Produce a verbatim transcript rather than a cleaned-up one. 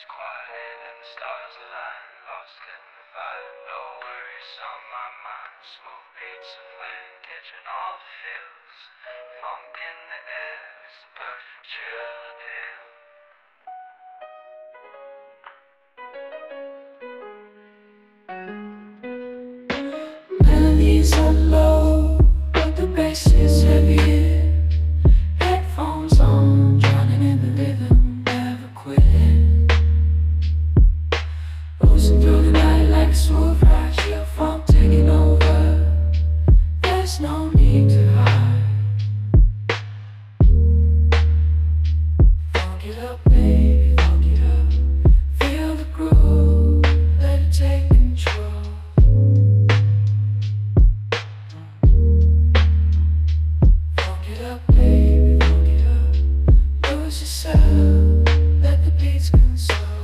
quiet and the stars align, lost in the fire. No worries on my mind, smooth beats of wind, catching all the feels. Funk in the air, it's the perfect chill appeal. Melodies are low, but the bass is heavier. Headphones on, drowning in the rhythm, never quitting. Losing through the night like a smooth ride, chill funk taking over. There's no need to hide. Funk it up, baby, funk it up. Feel the groove, let it take control. Funk it up, baby, funk it up. Lose yourself, let the beats console.